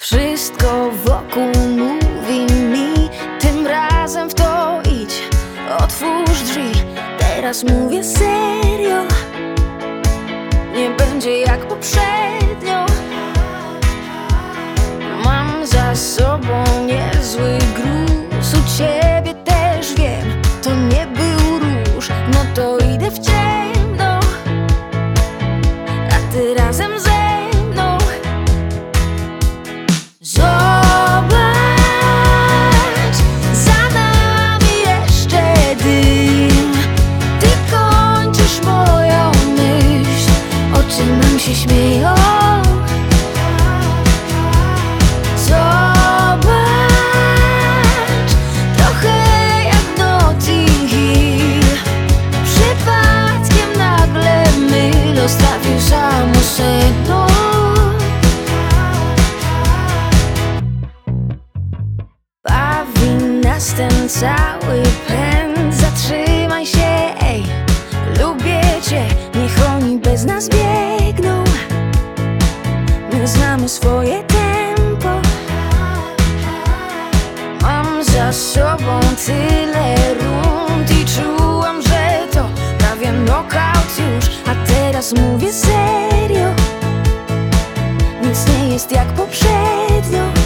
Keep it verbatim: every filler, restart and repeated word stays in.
Wszystko wokół mówi mi, tym razem w to idź, otwórz drzwi. Teraz mówię serio, nie będzie jak poprzednio. Mam za sobą niezły gruz, u ciebie też wiem, to nie był róż. No to idę w ciemno, a ty razem ze mną. Zobacz, za nami jeszcze dym. Ty kończysz moją myśl, oczy nam się śmieją. Zobacz, trochę jak Notting Hill. Przypadkiem nagle my los trafił samo sedno. Bawi nas ten cały pęd. Zatrzymaj się, ej, lubię cię, niech oni bez nas biegną. My znamy swoje tempo. Mam za sobą tyle rund i czułam, że to prawie knockout już. A teraz mówię serio, nic nie jest jak poprzednio.